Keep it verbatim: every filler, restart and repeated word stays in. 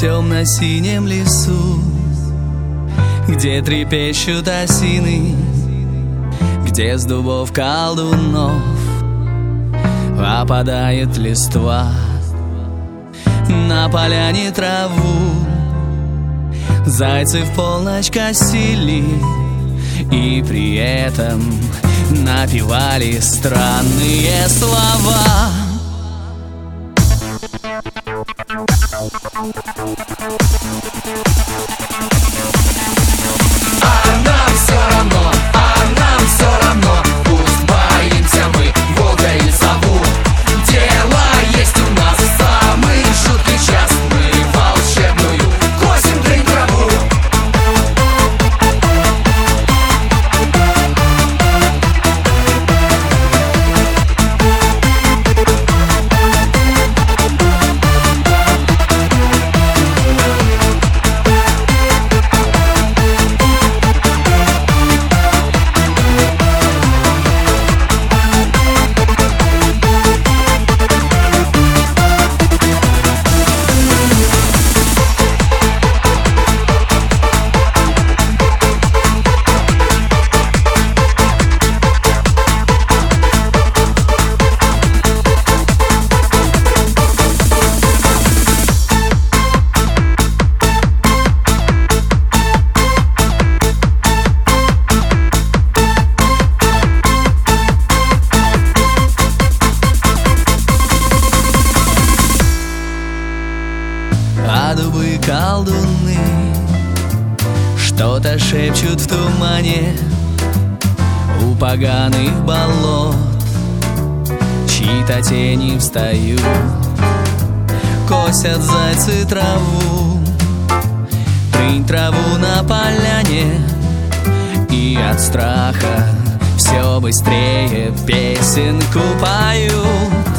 темно-синем лесу, где трепещут осины, где с дубов колдунов опадает листва. На поляне траву зайцы в полночь косили и при этом напевали странные слова. А нам все равно, а нам все равно, пусть боимся мы волка или сову. Дело есть у нас в самый жуткий час, мы волшебную косим дрынь траву. А дубы колдуны что-то шепчут в тумане у поганых болот, чьи-то тени встают, косят зайцы траву, трынь траву на поляне, и от страха все быстрее песенку поют.